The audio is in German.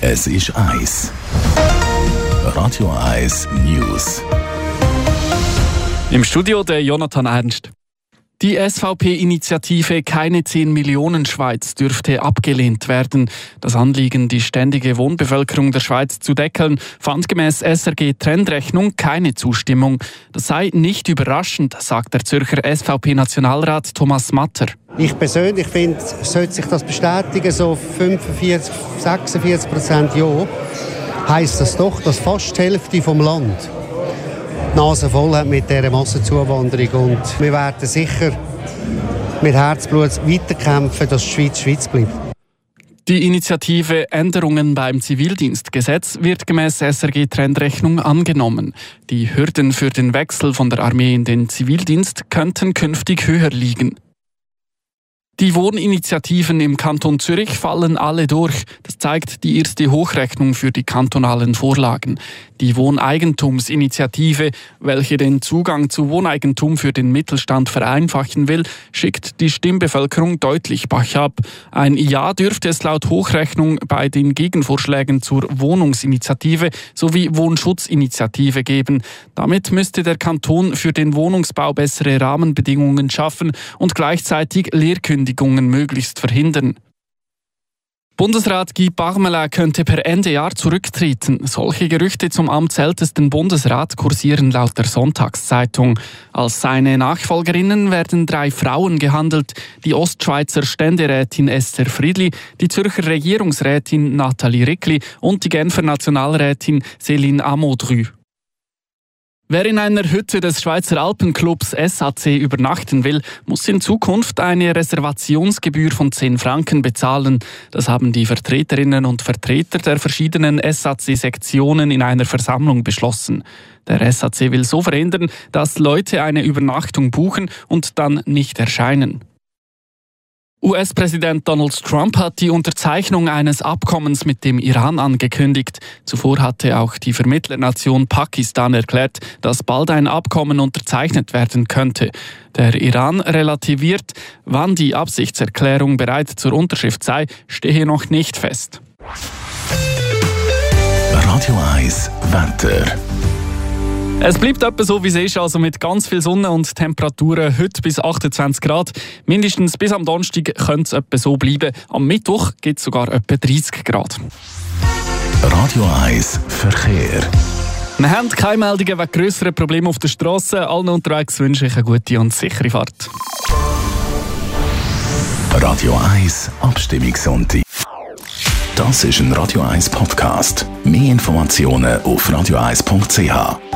Es ist 1. Radio 1 News. Im Studio der Jonathan Ernst. Die SVP-Initiative Keine 10 Millionen Schweiz dürfte abgelehnt werden. Das Anliegen, die ständige Wohnbevölkerung der Schweiz zu deckeln, fand gemäss SRG-Trendrechnung keine Zustimmung. Das sei nicht überraschend, sagt der Zürcher SVP-Nationalrat Thomas Matter. Ich persönlich finde, sollte sich das bestätigen, so 45-46% Ja, heisst das doch, dass fast die Hälfte vom Land die Nase voll hat mit dieser Massenzuwanderung. Und wir werden sicher mit Herzblut weiterkämpfen, dass die Schweiz Schweiz bleibt. Die Initiative Änderungen beim Zivildienstgesetz wird gemäss SRG-Trendrechnung angenommen. Die Hürden für den Wechsel von der Armee in den Zivildienst könnten künftig höher liegen. Die Wohninitiativen im Kanton Zürich fallen alle durch. Das zeigt die erste Hochrechnung für die kantonalen Vorlagen. Die Wohneigentumsinitiative, welche den Zugang zu Wohneigentum für den Mittelstand vereinfachen will, schickt die Stimmbevölkerung deutlich bachab. Ein Ja dürfte es laut Hochrechnung bei den Gegenvorschlägen zur Wohnungsinitiative sowie Wohnschutzinitiative geben. Damit müsste der Kanton für den Wohnungsbau bessere Rahmenbedingungen schaffen und gleichzeitig Leerkündigungen möglichst verhindern. Bundesrat Guy Parmelin könnte per Ende Jahr zurücktreten. Solche Gerüchte zum amtsältesten Bundesrat kursieren laut der Sonntagszeitung. Als seine Nachfolgerinnen werden 3 Frauen gehandelt: die Ostschweizer Ständerätin Esther Friedli, die Zürcher Regierungsrätin Nathalie Rickli und die Genfer Nationalrätin Céline Amodru. Wer in einer Hütte des Schweizer Alpenclubs SAC übernachten will, muss in Zukunft eine Reservationsgebühr von 10 Franken bezahlen. Das haben die Vertreterinnen und Vertreter der verschiedenen SAC-Sektionen in einer Versammlung beschlossen. Der SAC will so verhindern, dass Leute eine Übernachtung buchen und dann nicht erscheinen. US-Präsident Donald Trump hat die Unterzeichnung eines Abkommens mit dem Iran angekündigt. Zuvor hatte auch die Vermittlernation Pakistan erklärt, dass bald ein Abkommen unterzeichnet werden könnte. Der Iran relativiert, wann die Absichtserklärung bereit zur Unterschrift sei, stehe noch nicht fest. Radio 1 Wetter. Es bleibt etwa so, wie es ist, also mit ganz viel Sonne und Temperaturen heute bis 28 Grad. Mindestens bis am Donnerstag könnte es etwa so bleiben. Am Mittwoch gibt es sogar etwa 30 Grad. Radio 1 Verkehr. Wir haben keine Meldungen wegen grösseren Problemen auf der Strasse. Allen unterwegs wünsche ich eine gute und sichere Fahrt. Radio 1 Abstimmungssonntag. Das ist ein Radio 1 Podcast. Mehr Informationen auf radio1.ch.